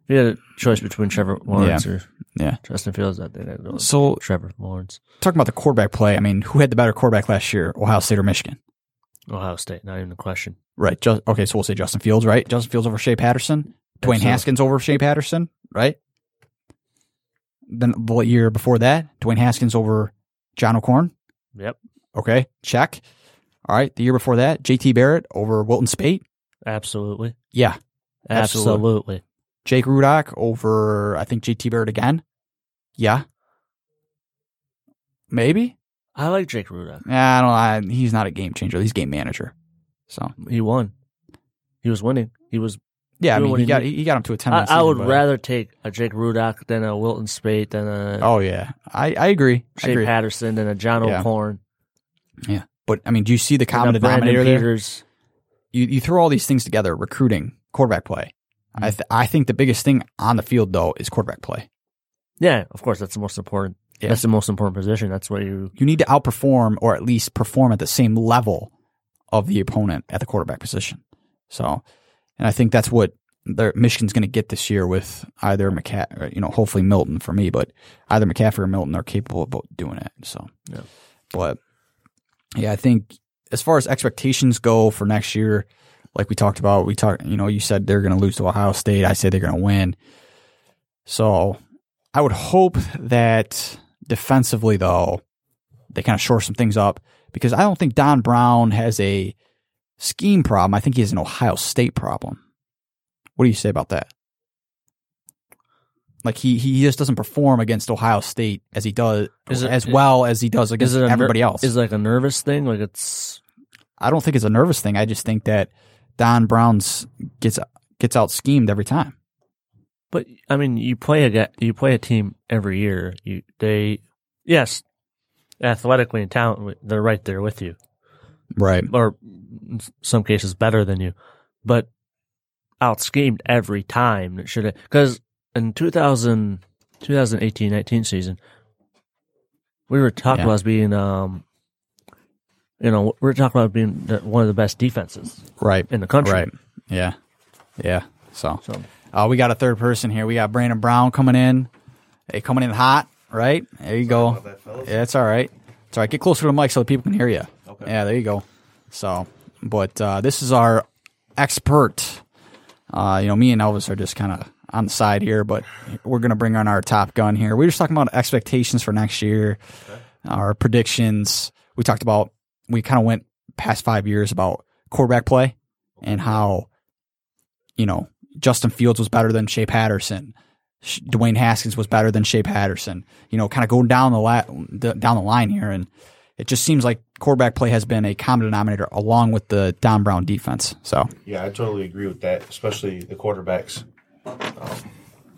If you had a choice between Trevor Lawrence Yeah. or Yeah. Justin Fields, I think I'd go with So Trevor Lawrence. talking about the quarterback play, I mean, who had the better quarterback last year, Ohio State or Michigan? Ohio State, not even a question. Right. Just, okay, so we'll say Justin Fields, right? Justin Fields over Shea Patterson. Dwayne Absolutely. Haskins over Shea Patterson, right? Then the year before that, Dwayne Haskins over John O'Korn. Yep, Okay, check. All right, the year before that, J T Barrett over Wilton Spate. absolutely. Yeah. Absolutely. Absolutely. Jake Rudock over, I think, J T Barrett again. Yeah. Maybe? I like Jake Rudock. Yeah, I don't know. I, he's not a game changer. He's game manager. So, He won. He was winning. He was. yeah, I Doing mean, what he he got, did. he got him to a ten I, minute I season, would but- rather take a Jake Rudock than a Wilton Spate than a Oh, yeah. I, I agree. I Shea agree. Patterson than a John Yeah. O'Korn. Yeah. But, I mean, do you see the than a common Brandon denominator there? Peters. You, you throw all these things together, recruiting, quarterback play. I, th- I think the biggest thing on the field, though, is quarterback play. Yeah, of course, that's the most important. Yeah. That's the most important position. That's what you. You need to outperform or at least perform at the same level of the opponent at the quarterback position. So, and I think that's what their, Michigan's going to get this year with either McCaffrey, you know, hopefully Milton for me, but either McCaffrey or Milton are capable of both doing it. So, Yeah. but yeah, I think as far as expectations go for next year, like we talked about, we talked, you know, you said they're going to lose to Ohio State. I say they're going to win. So I would hope that defensively, though, they kind of shore some things up because I don't think Don Brown has a scheme problem. I think he has an Ohio State problem. What do you say about that? Like he he just doesn't perform against Ohio State as he does Is it- as well as he does against Is it a ner- everybody else. Is it like a nervous thing? Like it's. I don't think it's a nervous thing. I just think that Don Brown's gets gets out schemed every time. But I mean, you play a ga- you play a team every year. You they yes, athletically and talent, they're right there with you, Right. or in some cases better than you, but out schemed every time. It should have because in two thousand, twenty eighteen nineteen season, we were talking Yeah. about us being um, you know, we were talking about being the, one of the best defenses Right. in the country. Right. Yeah. Yeah. So, So uh, we got a third person here. We got Brandon Brown coming in. Hey, coming in hot, right? There you go. Yeah, it's all right. It's all right. Get closer to the mic so that people can hear you. Okay. Yeah, there you go. So, but uh, this is our expert. Uh, you know, me and Elvis are just kind of on the side here, but we're going to bring on our top gun here. We were just talking about expectations for next year, okay. Our predictions. We talked about, we kind of went past five years about quarterback play and how, you know, Justin Fields was better than Shea Patterson. Dwayne Haskins was better than Shea Patterson. You know, kind of going down the, la- the down the line here, and it just seems like quarterback play has been a common denominator along with the Don Brown defense. So yeah, I totally agree with that, especially the quarterbacks. Um,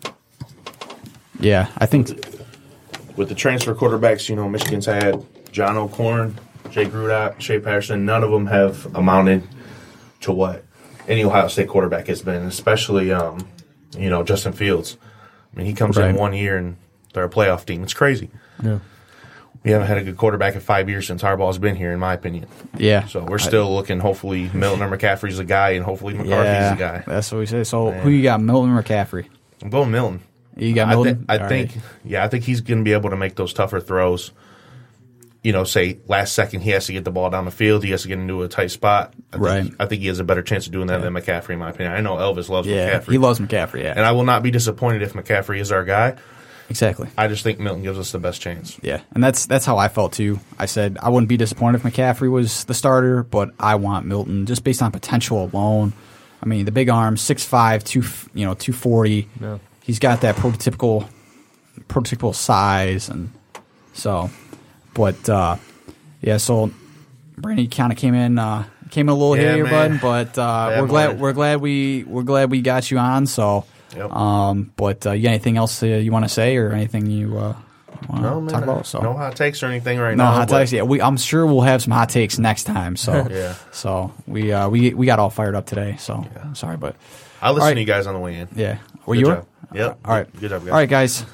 yeah, I think with the transfer quarterbacks, you know, Michigan's had John O'Korn, Jake Rudock, Shea Patterson. None of them have amounted to what any Ohio State quarterback has been, especially, um, you know, Justin Fields. I mean, he comes Right. in one year and they're a playoff team. It's crazy. yeah. We haven't had a good quarterback in five years since Harbaugh's been here, in my opinion. yeah. So we're still looking, hopefully, Milton or McCaffrey's the guy, and hopefully McCarthy's yeah, the guy. that's what we say. So who you got, Milton or McCaffrey? I'm going Milton. You got I, Milton? thi- I All think, right. yeah, I think he's going to be able to make those tougher throws. You know, say last second he has to get the ball down the field, he has to get into a tight spot. I think, Right. I think he has a better chance of doing that than McCaffrey, in my opinion. I know Elvis loves Yeah, McCaffrey, he loves McCaffrey. Yeah, and I will not be disappointed if McCaffrey is our guy. exactly. I just think Milton gives us the best chance. Yeah, and that's that's how I felt too. I said I wouldn't be disappointed if McCaffrey was the starter, but I want Milton just based on potential alone. I mean, the big arm, six five, two you know, two forty. No. He's got that prototypical prototypical size, and so, but uh, yeah. So Brandon kind of came in uh, came in a little Yeah, here, man. bud. But uh, Bad we're glad morning. we're glad we we're glad we got you on. So. Yep. Um, but uh, you got anything else uh, you want to say, or anything you uh, want No, to man, talk about? So no hot takes or anything right no now. hot but- takes. Yeah, we. I'm sure we'll have some hot takes next time. So Yeah. So we uh, we we got all fired up today. So I'm sorry, but I'll listen All right. to you guys on the way in. yeah. Were Good you? job. Yep. All right. Good job, guys. All right, guys.